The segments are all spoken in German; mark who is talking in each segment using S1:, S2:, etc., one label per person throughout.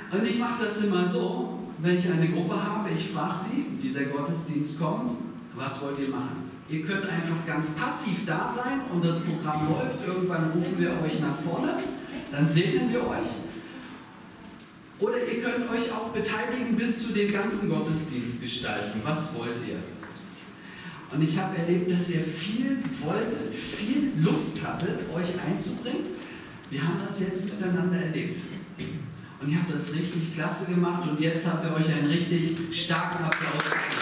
S1: Und ich mache das immer so, wenn ich eine Gruppe habe, ich frage sie, dieser Gottesdienst kommt, was wollt ihr machen? Ihr könnt einfach ganz passiv da sein und das Programm läuft, irgendwann rufen wir euch nach vorne, dann segnen wir euch. Oder ihr könnt euch auch beteiligen bis zu den ganzen Gottesdienst gestalten. Was wollt ihr? Und ich habe erlebt, dass ihr viel wolltet, viel Lust hattet, euch einzubringen. Wir haben das jetzt miteinander erlebt. Und ihr habt das richtig klasse gemacht und jetzt habt ihr euch einen richtig starken Applaus gegeben.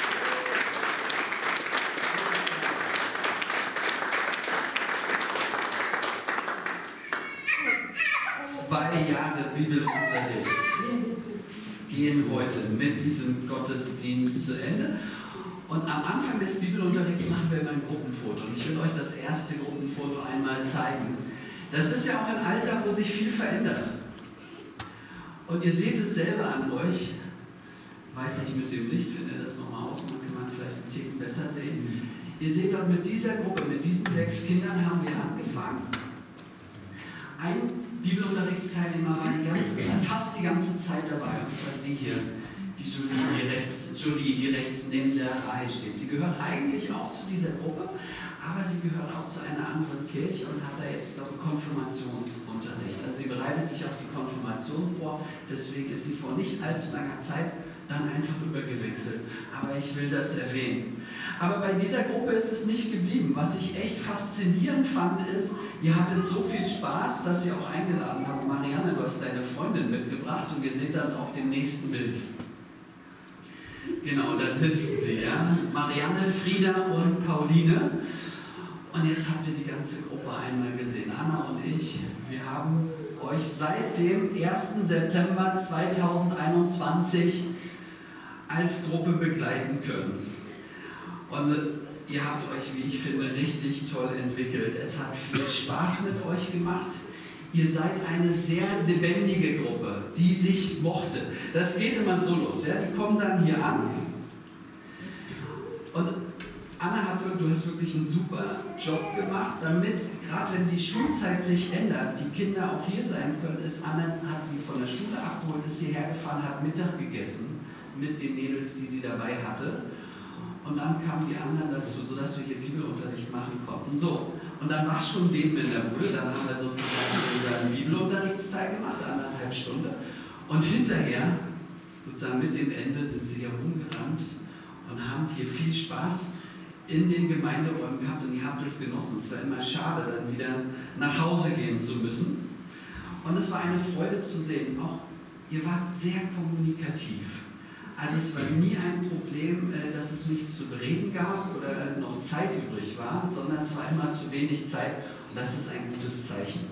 S1: 2 Jahre Bibelunterricht gehen heute mit diesem Gottesdienst zu Ende. Und am Anfang des Bibelunterrichts machen wir immer ein Gruppenfoto. Und ich will euch das erste Gruppenfoto einmal zeigen. Das ist ja auch ein Alter, wo sich viel verändert. Und ihr seht es selber an euch. Ich weiß nicht mit dem Licht, wenn ihr das nochmal ausmacht, kann man vielleicht einen Ticken besser sehen. Ihr seht dort mit dieser Gruppe, mit diesen 6 Kindern haben wir angefangen. Ein Bibelunterrichtsteilnehmer war die ganze Zeit, fast die ganze Zeit dabei, und zwar sie hier, die Julie, die rechts neben der Reihe steht. Sie gehört eigentlich auch zu dieser Gruppe, aber sie gehört auch zu einer anderen Kirche und hat da jetzt, glaube ich, Konfirmationsunterricht. Also sie bereitet sich auf die Konfirmation vor, deswegen ist sie vor nicht allzu langer Zeit dann einfach übergewechselt. Aber ich will das erwähnen. Aber bei dieser Gruppe ist es nicht geblieben. Was ich echt faszinierend fand, ist, ihr hattet so viel Spaß, dass ihr auch eingeladen habt. Marianne, du hast deine Freundin mitgebracht und ihr seht das auf dem nächsten Bild. Genau, da sitzt sie, ja. Marianne, Frieda und Pauline. Und jetzt habt ihr die ganze Gruppe einmal gesehen. Anna und ich, wir haben euch seit dem 1. September 2021 als Gruppe begleiten können. Und ihr habt euch, wie ich finde, richtig toll entwickelt. Es hat viel Spaß mit euch gemacht. Ihr seid eine sehr lebendige Gruppe, die sich mochte. Das geht immer so los. Ja? Die kommen dann hier an. Und Anna, du hast wirklich einen super Job gemacht, damit, gerade wenn die Schulzeit sich ändert, die Kinder auch hier sein können. Anna hat sie von der Schule abgeholt, ist hierher gefahren, hat Mittag gegessen mit den Mädels, die sie dabei hatte. Und dann kamen die anderen dazu, sodass wir hier Bibelunterricht machen konnten. So, und dann war schon Leben in der Bude. Dann haben wir sozusagen unseren Bibelunterrichtsteil gemacht, 1,5 Stunden. Und hinterher, sozusagen mit dem Ende, sind sie hier rumgerannt und haben hier viel Spaß in den Gemeinderäumen gehabt. Und ihr habt es genossen. Es war immer schade, dann wieder nach Hause gehen zu müssen. Und es war eine Freude zu sehen. Auch ihr wart sehr kommunikativ. Also es war nie ein Problem, dass es nichts zu bereden gab oder noch Zeit übrig war, sondern es war immer zu wenig Zeit und das ist ein gutes Zeichen.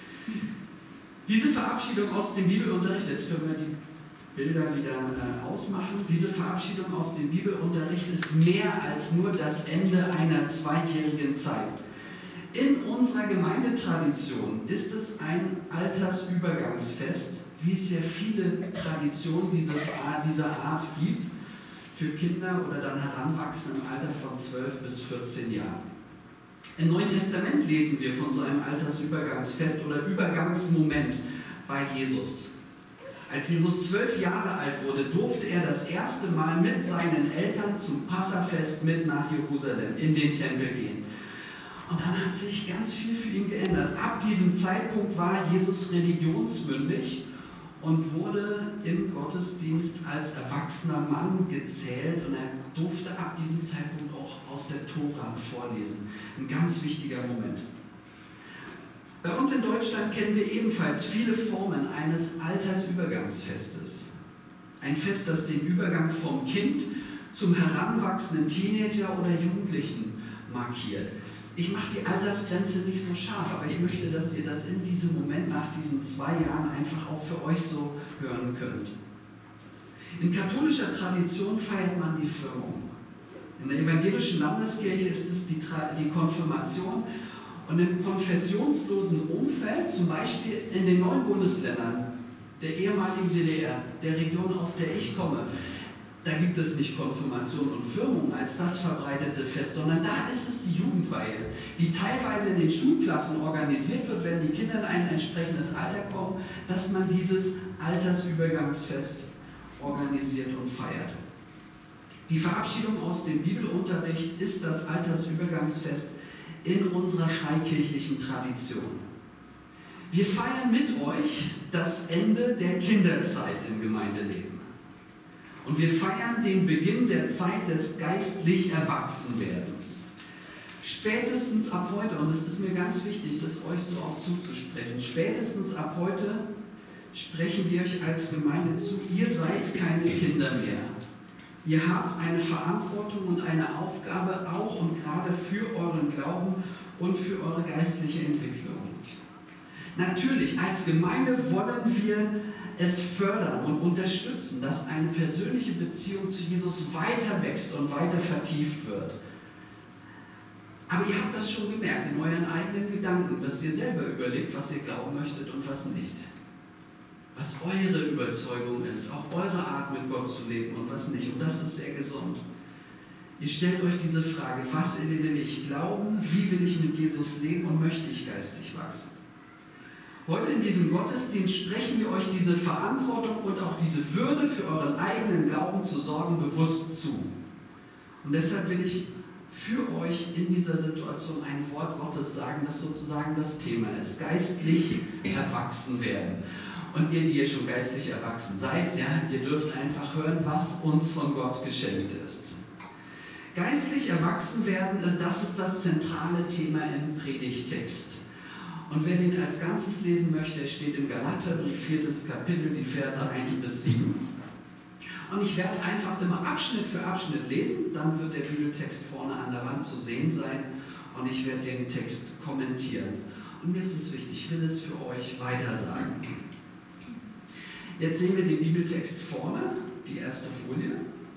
S1: Diese Verabschiedung aus dem Bibelunterricht, jetzt können wir die Bilder wieder ausmachen, diese Verabschiedung aus dem Bibelunterricht ist mehr als nur das Ende einer 2-jährigen Zeit. In unserer Gemeindetradition ist es ein Altersübergangsfest, wie es ja viele Traditionen dieser Art gibt, für Kinder oder dann Heranwachsende im Alter von 12 bis 14 Jahren. Im Neuen Testament lesen wir von so einem Altersübergangsfest oder Übergangsmoment bei Jesus. Als Jesus 12 Jahre alt wurde, durfte er das erste Mal mit seinen Eltern zum Passafest mit nach Jerusalem in den Tempel gehen. Und dann hat sich ganz viel für ihn geändert. Ab diesem Zeitpunkt war Jesus religionsmündig und wurde im Gottesdienst als erwachsener Mann gezählt und er durfte ab diesem Zeitpunkt auch aus der Tora vorlesen. Ein ganz wichtiger Moment. Bei uns in Deutschland kennen wir ebenfalls viele Formen eines Altersübergangsfestes. Ein Fest, das den Übergang vom Kind zum heranwachsenden Teenager oder Jugendlichen markiert. Ich mache die Altersgrenze nicht so scharf, aber ich möchte, dass ihr das in diesem Moment nach diesen 2 Jahren einfach auch für euch so hören könnt. In katholischer Tradition feiert man die Firmung. In der evangelischen Landeskirche ist es die Konfirmation und im konfessionslosen Umfeld, zum Beispiel in den 9 Bundesländern der ehemaligen DDR, der Region, aus der ich komme, Da gibt es nicht Konfirmation und Firmung als das verbreitete Fest, sondern da ist es die Jugendweihe, die teilweise in den Schulklassen organisiert wird, wenn die Kinder in ein entsprechendes Alter kommen, dass man dieses Altersübergangsfest organisiert und feiert. Die Verabschiedung aus dem Bibelunterricht ist das Altersübergangsfest in unserer freikirchlichen Tradition. Wir feiern mit euch das Ende der Kinderzeit im Gemeindeleben. Und wir feiern den Beginn der Zeit des geistlich Erwachsenwerdens. Spätestens ab heute, und es ist mir ganz wichtig, das euch so auch zuzusprechen, spätestens ab heute sprechen wir euch als Gemeinde zu, ihr seid keine Kinder mehr. Ihr habt eine Verantwortung und eine Aufgabe auch und gerade für euren Glauben und für eure geistliche Entwicklung. Natürlich, als Gemeinde wollen wir es fördern und unterstützen, dass eine persönliche Beziehung zu Jesus weiter wächst und weiter vertieft wird. Aber ihr habt das schon gemerkt in euren eigenen Gedanken, dass ihr selber überlegt, was ihr glauben möchtet und was nicht. Was eure Überzeugung ist, auch eure Art mit Gott zu leben und was nicht. Und das ist sehr gesund. Ihr stellt euch diese Frage, was will ich glauben, wie will ich mit Jesus leben und möchte ich geistig wachsen? Heute in diesem Gottesdienst sprechen wir euch diese Verantwortung und auch diese Würde für euren eigenen Glauben zu sorgen bewusst zu. Und deshalb will ich für euch in dieser Situation ein Wort Gottes sagen, das sozusagen das Thema ist. Geistlich erwachsen werden. Und ihr, die ihr schon geistlich erwachsen seid, ja, ihr dürft einfach hören, was uns von Gott geschenkt ist. Geistlich erwachsen werden, das ist das zentrale Thema im Predigtext. Und wer den als Ganzes lesen möchte, der steht im Galaterbrief, 4. Kapitel, die Verse 1 bis 7. Und ich werde einfach immer Abschnitt für Abschnitt lesen, dann wird der Bibeltext vorne an der Wand zu sehen sein und ich werde den Text kommentieren. Und mir ist es wichtig, ich will es für euch weitersagen. Jetzt sehen wir den Bibeltext vorne, die erste Folie.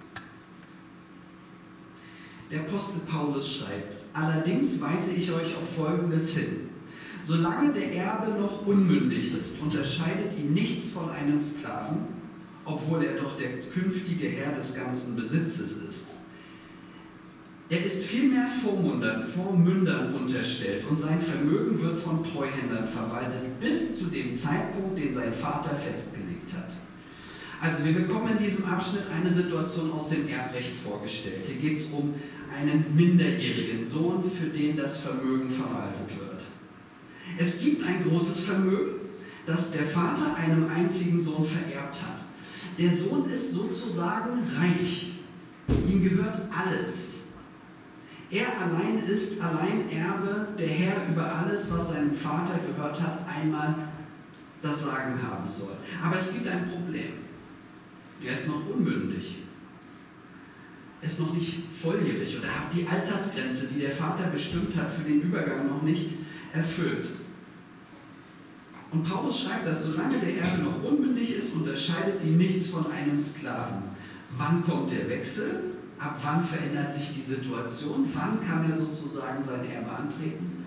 S1: Der Apostel Paulus schreibt: Allerdings weise ich euch auf Folgendes hin. Solange der Erbe noch unmündig ist, unterscheidet ihn nichts von einem Sklaven, obwohl er doch der künftige Herr des ganzen Besitzes ist. Er ist vielmehr Vormündern unterstellt und sein Vermögen wird von Treuhändern verwaltet, bis zu dem Zeitpunkt, den sein Vater festgelegt hat. Also wir bekommen in diesem Abschnitt eine Situation aus dem Erbrecht vorgestellt. Hier geht es um einen minderjährigen Sohn, für den das Vermögen verwaltet wird. Es gibt ein großes Vermögen, das der Vater einem einzigen Sohn vererbt hat. Der Sohn ist sozusagen reich. Ihm gehört alles. Er allein ist Alleinerbe, der Herr über alles, was seinem Vater gehört hat, einmal das Sagen haben soll. Aber es gibt ein Problem. Er ist noch unmündig. Er ist noch nicht volljährig oder hat die Altersgrenze, die der Vater bestimmt hat, für den Übergang noch nicht erfüllt. Und Paulus schreibt, dass solange der Erbe noch unmündig ist, unterscheidet ihn nichts von einem Sklaven. Wann kommt der Wechsel? Ab wann verändert sich die Situation? Wann kann er sozusagen sein Erbe antreten?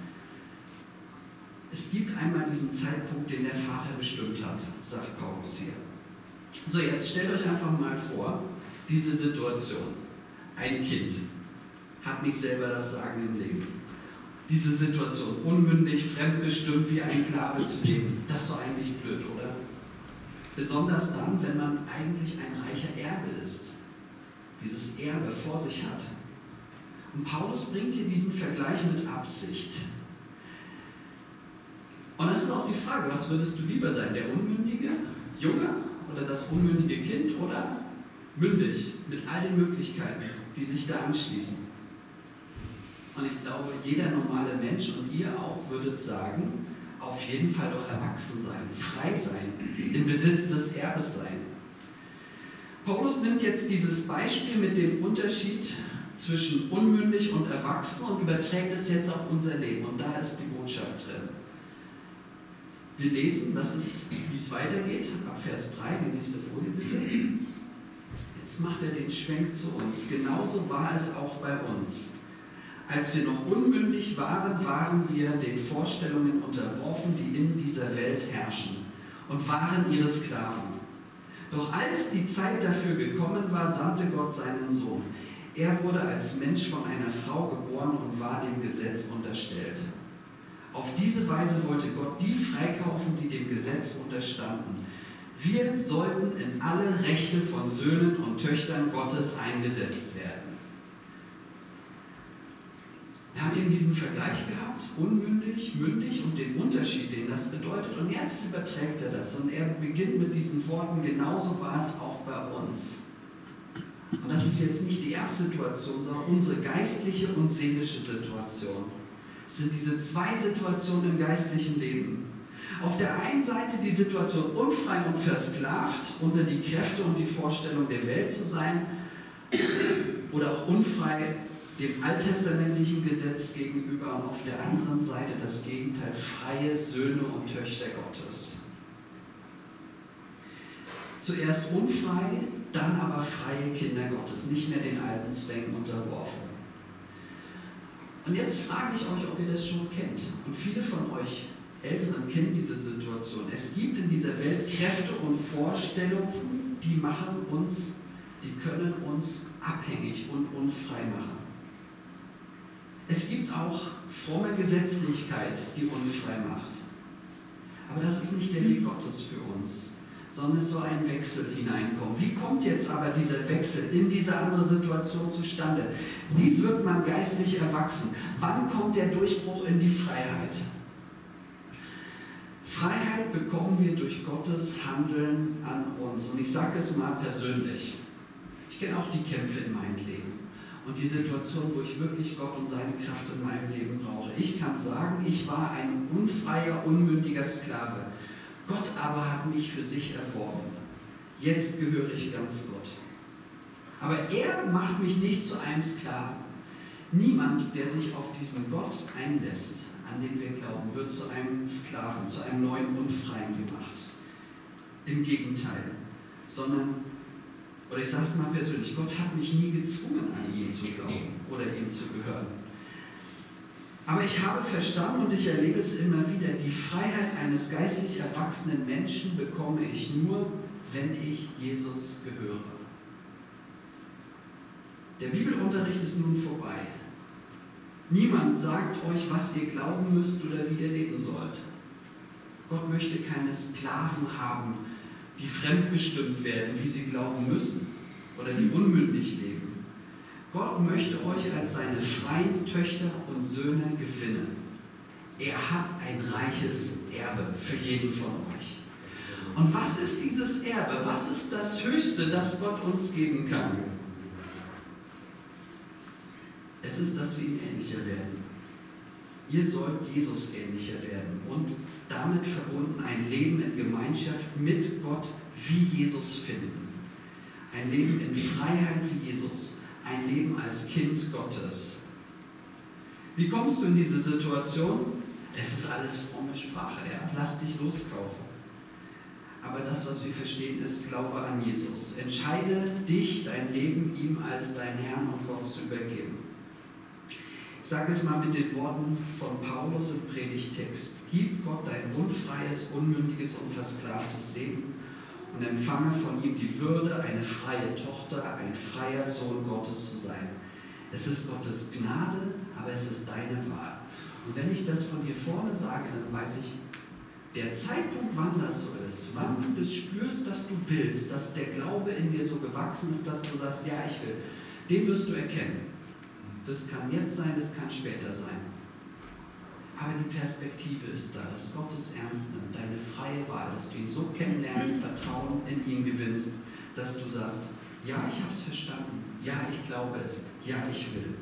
S1: Es gibt einmal diesen Zeitpunkt, den der Vater bestimmt hat, sagt Paulus hier. So, jetzt stellt euch einfach mal vor, diese Situation. Ein Kind hat nicht selber das Sagen im Leben. Diese Situation, unmündig, fremdbestimmt wie ein Sklave zu leben, das ist doch eigentlich blöd, oder? Besonders dann, wenn man eigentlich ein reicher Erbe ist, dieses Erbe vor sich hat. Und Paulus bringt hier diesen Vergleich mit Absicht. Und das ist auch die Frage, was würdest du lieber sein, der unmündige Junge oder das unmündige Kind oder mündig, mit all den Möglichkeiten, die sich da anschließen? Und ich glaube, jeder normale Mensch und ihr auch würdet sagen, auf jeden Fall doch erwachsen sein, frei sein, im Besitz des Erbes sein. Paulus nimmt jetzt dieses Beispiel mit dem Unterschied zwischen unmündig und erwachsen und überträgt es jetzt auf unser Leben. Und da ist die Botschaft drin. Wir lesen, wie es weitergeht, ab Vers 3, die nächste Folie bitte. Jetzt macht er den Schwenk zu uns. Genauso war es auch bei uns. Als wir noch unmündig waren, waren wir den Vorstellungen unterworfen, die in dieser Welt herrschen, und waren ihre Sklaven. Doch als die Zeit dafür gekommen war, sandte Gott seinen Sohn. Er wurde als Mensch von einer Frau geboren und war dem Gesetz unterstellt. Auf diese Weise wollte Gott die freikaufen, die dem Gesetz unterstanden. Wir sollten in alle Rechte von Söhnen und Töchtern Gottes eingesetzt werden. Wir haben eben diesen Vergleich gehabt, unmündig, mündig und den Unterschied, den das bedeutet. Und jetzt überträgt er das und er beginnt mit diesen Worten, genauso war es auch bei uns. Und das ist jetzt nicht die Erbsituation, sondern unsere geistliche und seelische Situation. Das sind diese zwei Situationen im geistlichen Leben. Auf der einen Seite die Situation, unfrei und versklavt, unter die Kräfte und die Vorstellung der Welt zu sein, oder auch unfrei dem alttestamentlichen Gesetz gegenüber, und auf der anderen Seite das Gegenteil, freie Söhne und Töchter Gottes. Zuerst unfrei, dann aber freie Kinder Gottes, nicht mehr den alten Zwängen unterworfen. Und jetzt frage ich euch, ob ihr das schon kennt. Und viele von euch Älteren kennen diese Situation. Es gibt in dieser Welt Kräfte und Vorstellungen, die können uns abhängig und unfrei machen. Es gibt auch fromme Gesetzlichkeit, die unfrei macht. Aber das ist nicht der Weg Gottes für uns, sondern es soll ein Wechsel hineinkommen. Wie kommt jetzt aber dieser Wechsel in diese andere Situation zustande? Wie wird man geistlich erwachsen? Wann kommt der Durchbruch in die Freiheit? Freiheit bekommen wir durch Gottes Handeln an uns. Und ich sage es mal persönlich. Ich kenne auch die Kämpfe in meinem Leben und die Situation, wo ich wirklich Gott und seine Kraft in meinem Leben brauche. Ich kann sagen, ich war ein unfreier, unmündiger Sklave. Gott aber hat mich für sich erworben. Jetzt gehöre ich ganz Gott. Aber er macht mich nicht zu einem Sklaven. Niemand, der sich auf diesen Gott einlässt, an den wir glauben, wird zu einem Sklaven, zu einem neuen Unfreien gemacht. Im Gegenteil. Oder ich sage es mal persönlich, Gott hat mich nie gezwungen, an ihn zu glauben oder ihm zu gehören. Aber ich habe verstanden und ich erlebe es immer wieder, die Freiheit eines geistlich erwachsenen Menschen bekomme ich nur, wenn ich Jesus gehöre. Der Bibelunterricht ist nun vorbei. Niemand sagt euch, was ihr glauben müsst oder wie ihr leben sollt. Gott möchte keine Sklaven haben, die fremdbestimmt werden, wie sie glauben müssen oder die unmündig leben. Gott möchte euch als seine freien Töchter und Söhne gewinnen. Er hat ein reiches Erbe für jeden von euch. Und was ist dieses Erbe? Was ist das Höchste, das Gott uns geben kann? Es ist, dass wir ihm ähnlicher werden. Ihr sollt Jesus ähnlicher werden und damit verbunden ein Leben in Gemeinschaft mit Gott wie Jesus finden. Ein Leben in Freiheit wie Jesus. Ein Leben als Kind Gottes. Wie kommst du in diese Situation? Es ist alles fromme Sprache, ja? Lass dich loskaufen. Aber das, was wir verstehen, ist Glaube an Jesus. Entscheide dich, dein Leben ihm als dein Herrn und Gott zu übergeben. Ich sage es mal mit den Worten von Paulus im Predigtext. Gib Gott dein unfreies, unmündiges und versklavtes Leben und empfange von ihm die Würde, eine freie Tochter, ein freier Sohn Gottes zu sein. Es ist Gottes Gnade, aber es ist deine Wahl. Und wenn ich das von hier vorne sage, dann weiß ich, der Zeitpunkt, wann das so ist, wann du das spürst, dass du willst, dass der Glaube in dir so gewachsen ist, dass du sagst, ja, ich will, den wirst du erkennen. Das kann jetzt sein, das kann später sein. Aber die Perspektive ist da, dass Gott es ernst nimmt, deine freie Wahl, dass du ihn so kennenlernst, Vertrauen in ihn gewinnst, dass du sagst, ja, ich habe es verstanden, ja, ich glaube es, ja, ich will.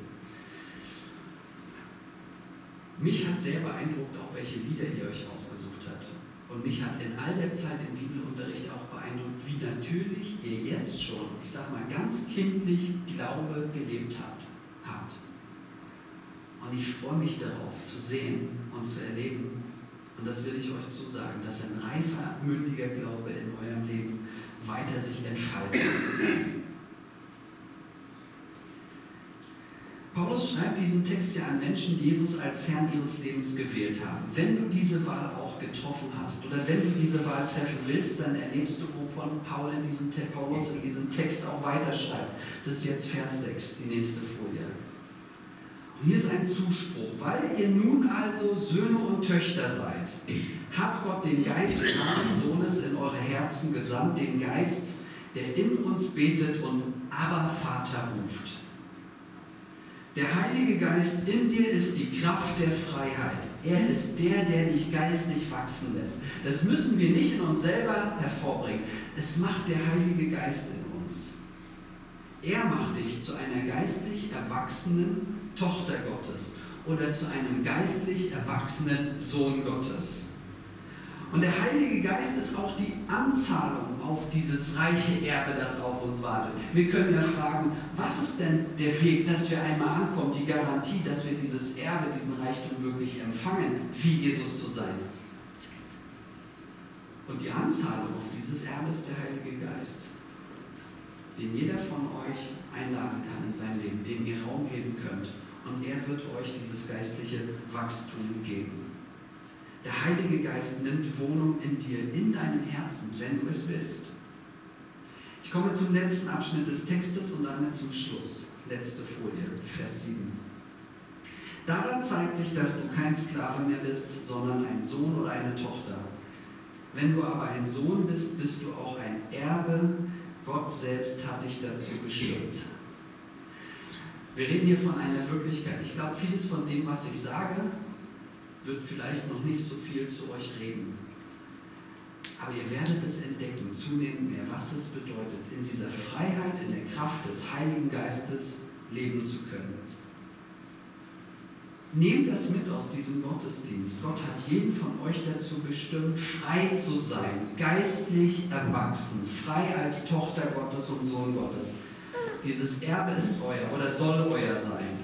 S1: Mich hat sehr beeindruckt, auch welche Lieder ihr euch ausgesucht habt. Und mich hat in all der Zeit im Bibelunterricht auch beeindruckt, wie natürlich ihr jetzt schon, ich sage mal ganz kindlich, Glaube gelebt habt. Und ich freue mich darauf, zu sehen und zu erleben, und das will ich euch zusagen, dass ein reifer, mündiger Glaube in eurem Leben weiter sich entfaltet. Paulus schreibt diesen Text ja an Menschen, die Jesus als Herrn ihres Lebens gewählt haben. Wenn du diese Wahl auch getroffen hast oder wenn du diese Wahl treffen willst, dann erlebst du, wovon Paulus in diesem Text auch weiterschreibt. Das ist jetzt Vers 6, die nächste Folie. Und hier ist ein Zuspruch. Weil ihr nun also Söhne und Töchter seid, hat Gott den Geist seines Sohnes in eure Herzen gesandt, den Geist, der in uns betet und Abba Vater ruft. Der Heilige Geist in dir ist die Kraft der Freiheit. Er ist der dich geistlich wachsen lässt. Das müssen wir nicht in uns selber hervorbringen. Es macht der Heilige Geist in uns. Er macht dich zu einer geistlich erwachsenen Tochter Gottes oder zu einem geistlich erwachsenen Sohn Gottes. Und der Heilige Geist ist auch die Anzahlung auf dieses reiche Erbe, das auf uns wartet. Wir können ja fragen, was ist denn der Weg, dass wir einmal ankommen, die Garantie, dass wir dieses Erbe, diesen Reichtum wirklich empfangen, wie Jesus zu sein. Und die Anzahlung auf dieses Erbe ist der Heilige Geist, den jeder von euch einladen kann in sein Leben, dem ihr Raum geben könnt. Und er wird euch dieses geistliche Wachstum geben. Der Heilige Geist nimmt Wohnung in dir, in deinem Herzen, wenn du es willst. Ich komme zum letzten Abschnitt des Textes und damit zum Schluss. Letzte Folie, Vers 7. Daran zeigt sich, dass du kein Sklave mehr bist, sondern ein Sohn oder eine Tochter. Wenn du aber ein Sohn bist, bist du auch ein Erbe. Gott selbst hat dich dazu bestimmt. Wir reden hier von einer Wirklichkeit. Ich glaube, vieles von dem, was ich sage, wird vielleicht noch nicht so viel zu euch reden. Aber ihr werdet es entdecken, zunehmend mehr, was es bedeutet, in dieser Freiheit, in der Kraft des Heiligen Geistes leben zu können. Nehmt das mit aus diesem Gottesdienst. Gott hat jeden von euch dazu bestimmt, frei zu sein, geistlich erwachsen, frei als Tochter Gottes und Sohn Gottes. Dieses Erbe ist euer oder soll euer sein.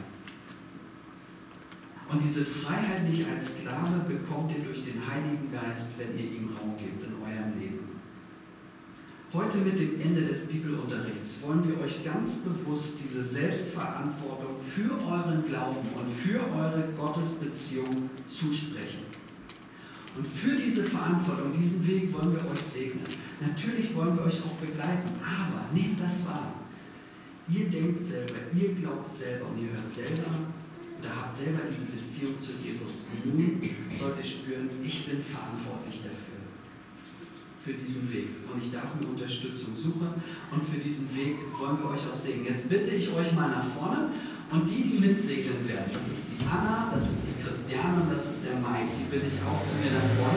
S1: Und diese Freiheit nicht als Sklave bekommt ihr durch den Heiligen Geist, wenn ihr ihm Raum gebt in eurem Leben. Heute mit dem Ende des Bibelunterrichts wollen wir euch ganz bewusst diese Selbstverantwortung für euren Glauben und für eure Gottesbeziehung zusprechen. Und für diese Verantwortung, diesen Weg wollen wir euch segnen. Natürlich wollen wir euch auch begleiten, aber nehmt das wahr. Ihr denkt selber, ihr glaubt selber und ihr hört selber oder habt selber diese Beziehung zu Jesus. Und nun sollt ihr spüren, ich bin verantwortlich dafür, für diesen Weg. Und ich darf mir Unterstützung suchen und für diesen Weg wollen wir euch auch segnen. Jetzt bitte ich euch mal nach vorne und die mitsegnen werden, das ist die Anna, das ist die Christiane und das ist der Mike, die bitte ich auch zu mir nach vorne.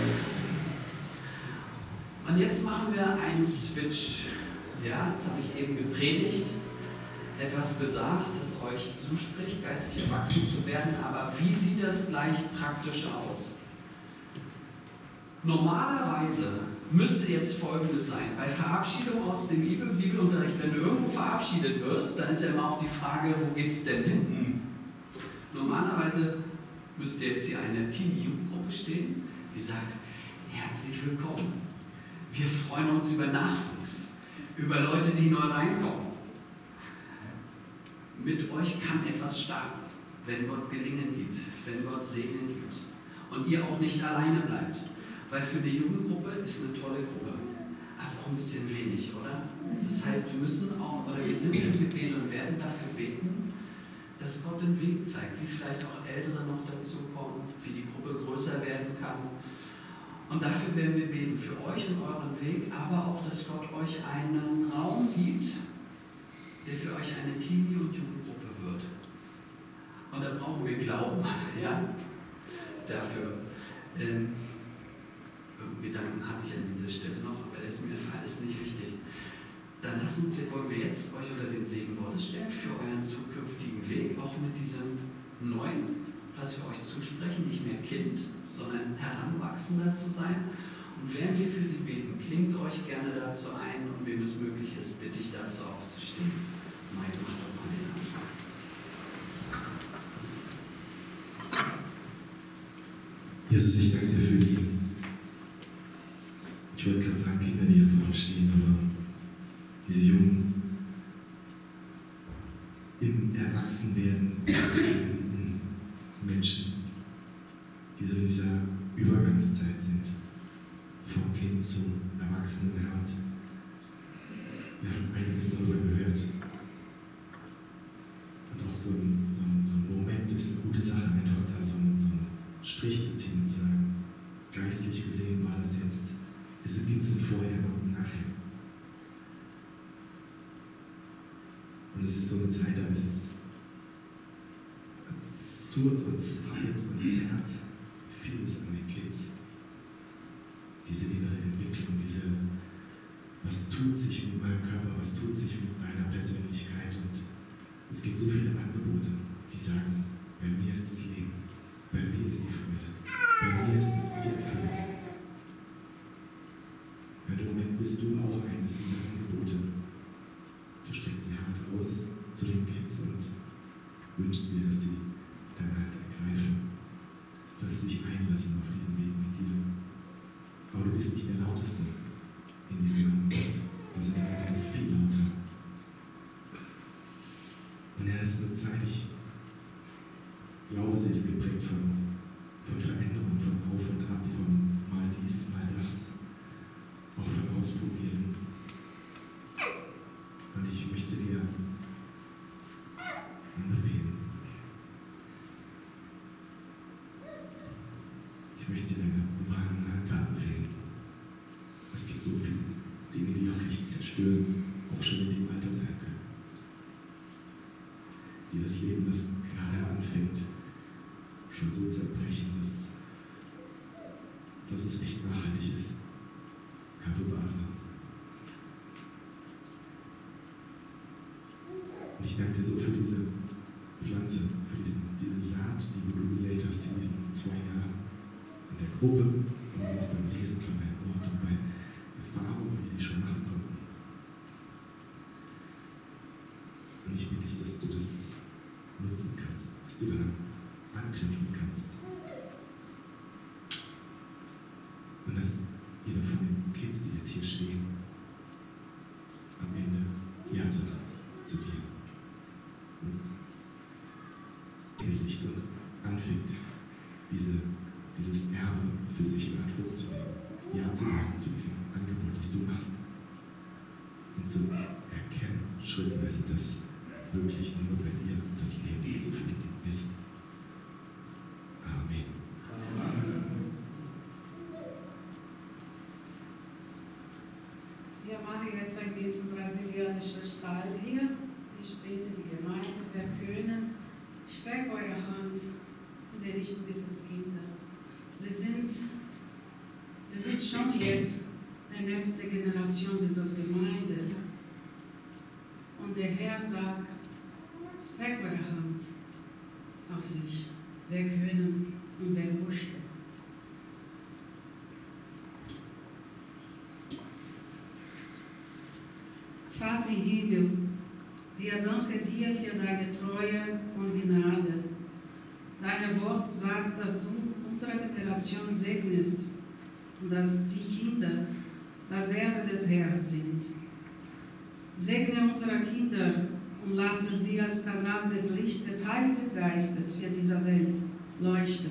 S1: Und jetzt machen wir einen Switch. Ja, jetzt habe ich eben gepredigt, etwas gesagt, das euch zuspricht, geistig erwachsen zu werden, aber wie sieht das gleich praktisch aus? Normalerweise müsste jetzt Folgendes sein. Bei Verabschiedung aus dem Bibelunterricht, wenn du irgendwo verabschiedet wirst, dann ist ja immer auch die Frage, wo geht es denn hin? Normalerweise müsste jetzt hier eine Teenie-Jugendgruppe stehen, die sagt, herzlich willkommen. Wir freuen uns über Nachwuchs, über Leute, die neu reinkommen. Mit euch kann etwas starten, wenn Gott Gelingen gibt, wenn Gott Segen gibt und ihr auch nicht alleine bleibt. Weil für eine Jugendgruppe ist eine tolle Gruppe. Also auch ein bisschen wenig, oder? Das heißt, wir müssen auch, oder wir sind im Gebet und werden dafür beten, dass Gott den Weg zeigt, wie vielleicht auch Ältere noch dazu kommen, wie die Gruppe größer werden kann. Und dafür werden wir beten, für euch und euren Weg, aber auch, dass Gott euch einen Raum gibt, der für euch eine Teenie- und Jugendgruppe wird. Und da brauchen wir Glauben, ja, dafür. Gedanken hatte ich an dieser Stelle noch, aber der ist mir gefallen, ist nicht wichtig. Dann wollen wir jetzt euch unter den Segen Gottes stellen für euren zukünftigen Weg, auch mit diesem neuen, was wir euch zusprechen, nicht mehr Kind, sondern Heranwachsender zu sein. Und während wir für sie beten, klingt euch gerne dazu ein und wem es möglich ist, bitte ich dazu aufzustehen. Mike, mach doch mal den Anfang.
S2: Jesus, ich danke dir für die, ich wollte gerade sagen, Kinder, die hier vorne stehen, aber diese Jungen im im Erwachsenwerden zu befindenden Menschen, die so in dieser Übergangszeit sind, vom Kind zum Erwachsenen her. Und wir haben einiges darüber gehört. Und auch so ein Moment ist eine gute Sache, einfach da so einen Strich zu ziehen und zu sagen, geistlich gesehen war das jetzt, gibt es ein Vorher und ein Nachher. Und es ist so eine Zeit, da es zurrt und zappelt und zerrt vieles an den Kids. Diese innere Entwicklung, was tut sich mit meinem Körper, was tut sich mit meiner Persönlichkeit. Und es gibt so viele Angebote, die sagen, bei mir ist das Leben, bei mir ist die Freude, bei mir ist das die Erfüllung. Und im Moment bist du auch eines dieser Angebote. Du streckst die Hand aus zu den Kids und wünschst dir, dass sie deine Hand ergreifen, dass sie sich einlassen auf diesen Weg mit dir. Aber du bist nicht der Lauteste in diesem Angebot. Da sind andere viel lauter. Und ja, es ist eine Zeit, ich glaube, sie ist geprägt von Veränderung, von Auf und Ab, von mal dies, mal das, auch von Ausprobieren. Und ich möchte dir anbefehlen, ich möchte dir deine bewahrende Hand anbefehlen. Es gibt so viele Dinge, die auch echt zerstörend, auch schon in dem Alter sein können. Die das Leben, das gerade anfängt, schon so zerbrechen, dass es echt nachhaltig ist. Herr, bewahre. Und ich danke dir so für diese Pflanze, für diese Saat, die du gesät hast in diesen 2 Jahren in der Gruppe, aber auch beim Lesen von deinem Wort und bei Erfahrungen, die sie schon machen konnten. Und ich bitte dich, dass du das nutzen kannst, dass du daran anknüpfen kannst. Und dass jeder von den Kids, die jetzt hier stehen, am Ende Ja sagt zu dir. Und ehrlich und anfängt, dieses Erbe für sich in Anspruch zu nehmen. Ja zu sagen zu diesem Angebot, das du machst. Und zu erkennen, schrittweise, dass wirklich nur bei dir das Leben zu finden ist. Amen.
S3: Wir machen jetzt ein bisschen brasilianischer Style hier. Ich bete die Gemeinde, wir können. Streckt eure Hand in die Richtung dieses Kinder. Sie sind schon jetzt die nächste Generation dieser Gemeinde. Und der Herr sagt, streckt eure Hand auf sich. Wer können und wer möchte. Vater im Himmel, wir danken dir für deine Treue und Gnade. Dein Wort sagt, dass du unsere Generation segnest und dass die Kinder das Erbe des Herrn sind. Segne unsere Kinder und lasse sie als Kanal des Lichts des Heiligen Geistes für diese Welt leuchten.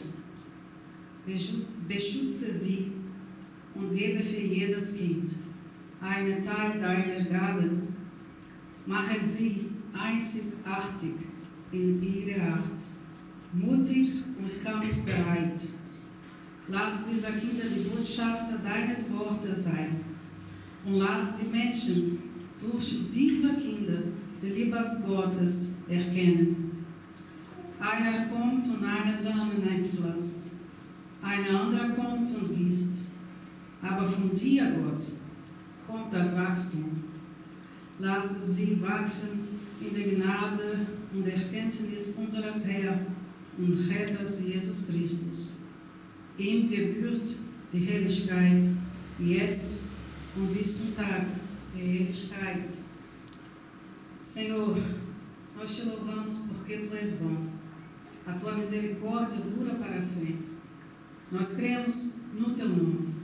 S3: Beschütze sie und gebe für jedes Kind einen Teil deiner Gaben. Mache sie einzigartig in ihrer Art, mutig und kampfbereit. Lass diese Kinder die Botschafter deines Wortes sein und lass die Menschen durch diese Kinder die Liebe Gottes erkennen. Einer kommt und eine Samen einpflanzt, ein anderer kommt und gießt, aber von dir, Gott, kommt das Wachstum. Lass sie wachsen in der Gnade und Erkenntnis unseres Herrn und Retters Jesus Christus. Ihm gebührt die Herrlichkeit jetzt und bis zum Tag der Ewigkeit. Senhor, nós te louvamos porque tu és bom. A tua misericórdia dura para sempre. Nós cremos no teu nome.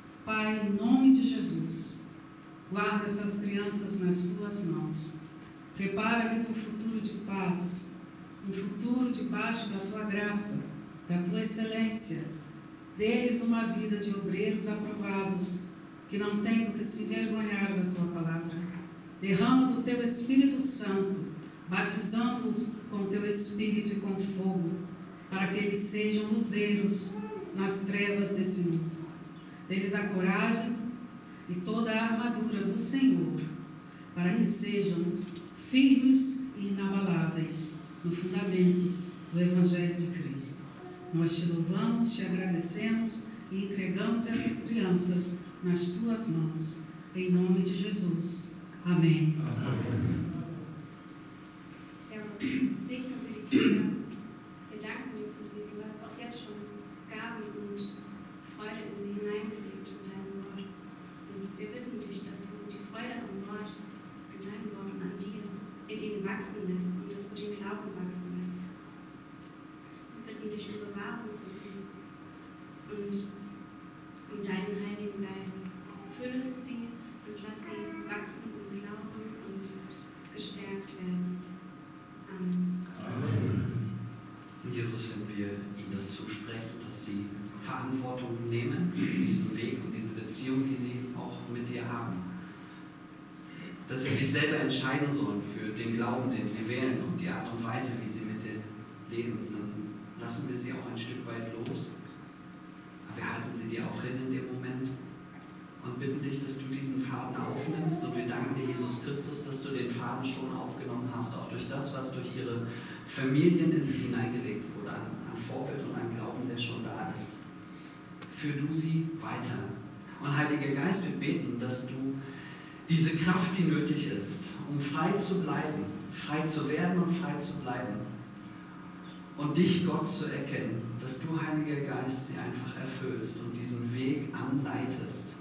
S3: Pai, em nome de Jesus, guarda essas crianças nas tuas mãos. Prepara-lhes um futuro de paz, um futuro debaixo da tua graça, da tua excelência. Dê-lhes uma vida de obreiros aprovados, que não têm do que se envergonhar da tua palavra. Derrama do teu Espírito Santo, batizando-os com teu Espírito e com fogo, para que eles sejam luzeiros nas trevas desse mundo. Dê-lhes a coragem e toda a armadura do Senhor, para que sejam firmes e inabaláveis no fundamento do Evangelho de Cristo. Nós te louvamos, te agradecemos e entregamos essas crianças nas tuas mãos, em nome de Jesus. Amém.
S4: Amém.
S5: Segne für die Kinder. Wir danken dir für sie. Du hast auch jetzt schon Gaben und Freude in sie hineingelegt in dein Wort. Und wir bitten dich, dass du die Freude am Wort, in deinem Wort und an dir in ihnen wachsen lässt und dass du den Glauben wachsen lässt. Wir bitten dich um Bewahrung für sie und um deinen Heiligen Geist. Fülle du sie und lass sie wachsen im Glauben und gestärkt werden. Amen.
S1: Und Jesus, wenn wir ihnen das zusprechen, dass sie Verantwortung nehmen für diesen Weg und diese Beziehung, die sie auch mit dir haben, dass sie sich selber entscheiden sollen für den Glauben, den sie wählen und die Art und Weise, wie sie mit dir leben, dann lassen wir sie auch ein Stück weit los. Aber wir halten sie dir auch hin in dem Moment und bitten dich, dass du diesen Faden aufnimmst. Und wir danken dir, Jesus Christus, dass du den Faden schon aufgenommen hast, auch durch das, was durch ihre Familien in sie hineingelegt wurde, an Vorbild und an Glauben, der schon da ist. Führ du sie weiter. Und Heiliger Geist, wir beten, dass du diese Kraft, die nötig ist, um frei zu bleiben, frei zu werden und frei zu bleiben und dich, Gott, zu erkennen, dass du, Heiliger Geist, sie einfach erfüllst und diesen Weg anleitest.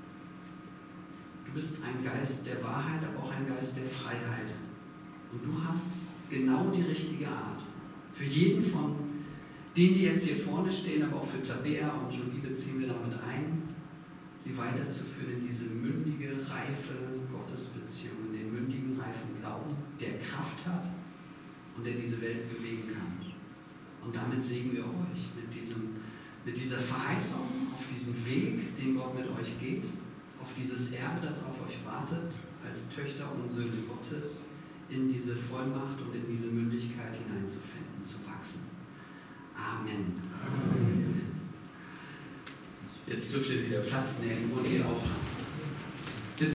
S1: Du bist ein Geist der Wahrheit, aber auch ein Geist der Freiheit. Und du hast genau die richtige Art. Für jeden von denen, die jetzt hier vorne stehen, aber auch für Tabea und Jolie beziehen wir damit ein, sie weiterzuführen in diese mündige, reife Gottesbeziehung, in den mündigen, reifen Glauben, der Kraft hat und der diese Welt bewegen kann. Und damit segnen wir euch mit dieser Verheißung auf diesen Weg, den Gott mit euch geht, auf dieses Erbe, das auf euch wartet, als Töchter und Söhne Gottes, in diese Vollmacht und in diese Mündigkeit hineinzufinden, zu wachsen. Amen. Amen. Jetzt dürft ihr wieder Platz nehmen und ihr auch